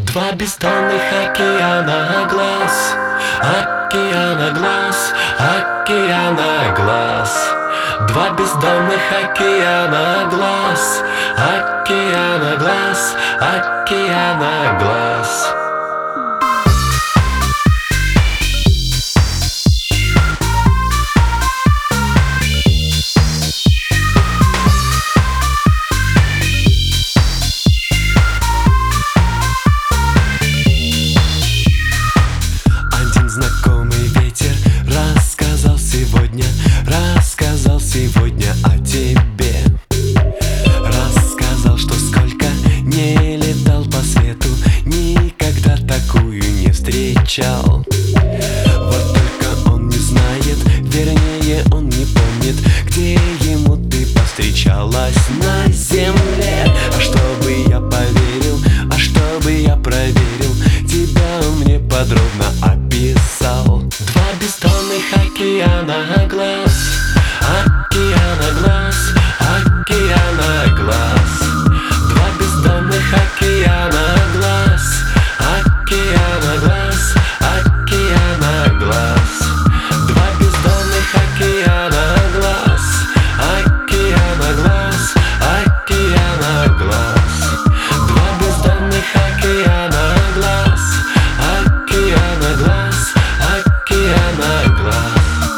Два бездонных океана глаз, океана глаз, океана глаз. Два бездонных океана глаз, океана глаз, океана глаз. Знакомый ветер рассказал сегодня о тебе. Рассказал, что сколько не летал по свету, никогда такую не встречал. Вот только он не знает, вернее он не помнит, где ему ты повстречалась на земле. А чтобы я поверил, а чтобы я проверил, тебя он мне подробно описал. Два бездонных океана глаз, океана глаз, океана глаз. Два бездонных океана глаз, океана глаз, океана глаз. Два бездонных океана глаз, океана глаз, океана глаз. Два бездонных океана глаз, океана глаз, океана глаз.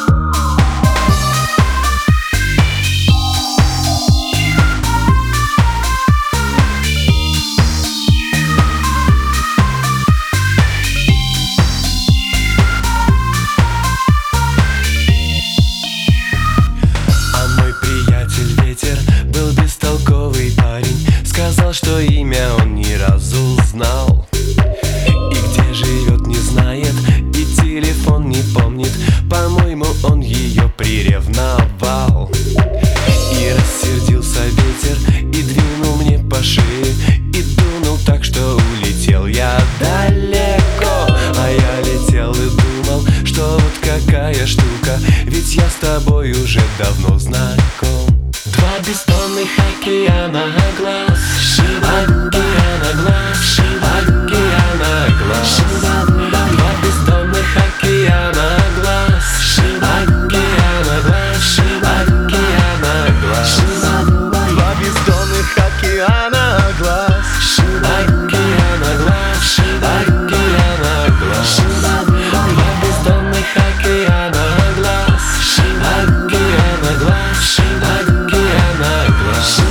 Был бестолковый парень, сказал, что имя он ни разу знал. И где живет, не знает, и телефон не помнит. По-моему, он ее приревновал. И рассердился ветер, и двинул мне по шее, и дунул так, что улетел я далеко. А я летел и думал, что вот какая штука, ведь я с тобой уже давно знаком. Два бездонных океана глаз, океана глаз, океана глаз. Два бездонных океана глаз, океана глаз, океана глаз. Два бездонных океана глаз, океана глаз, океана глаз. Два бездонных океана глаз, океана глаз, океана глаз.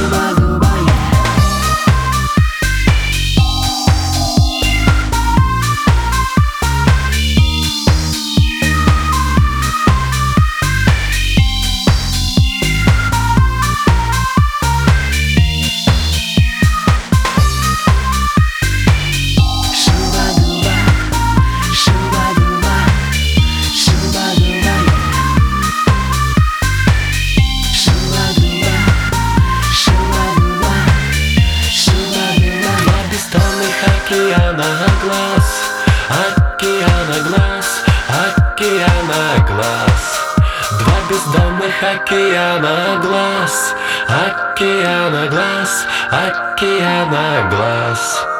Океана глаз, океана глаз, океана глаз. Два бездонных океана глаз, океана глаз, океана глаз.